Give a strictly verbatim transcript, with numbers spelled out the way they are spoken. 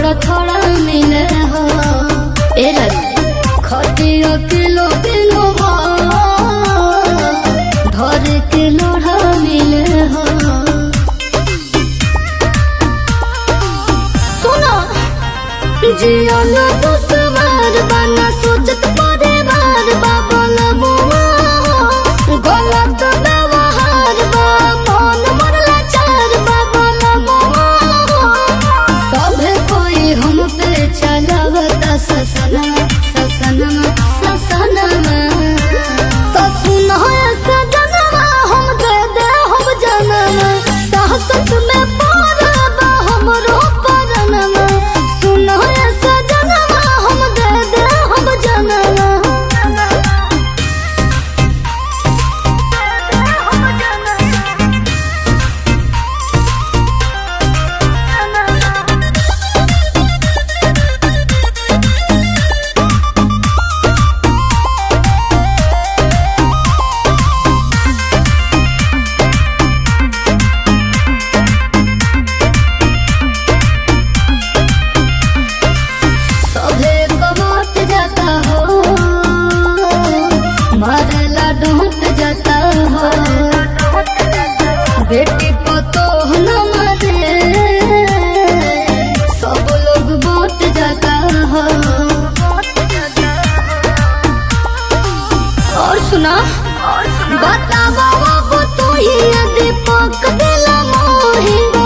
थोड़ा थोड़ा मिले हो ए खटिया किलो किलो धर के लोढ़ा मिले हो। सुनो जियल दुश्वार बना सोचत परिवार बाबल मुआ गलत व्यवहार बा मन मरला चार बाबल मुआ सभे कोई हम पे चलावता ससना ससना ससना तो सुनो सजनवा हम दे दे हम जनवा साहसत में पारबा हमरो परनवा सुनो सजनवा हम दे दे हम जनवा। ढूंढ जाता हो बेटी पतो न मरे सब लोग बांट जाता हो। और सुना बतावा वो तू ही दीपक दिला मोही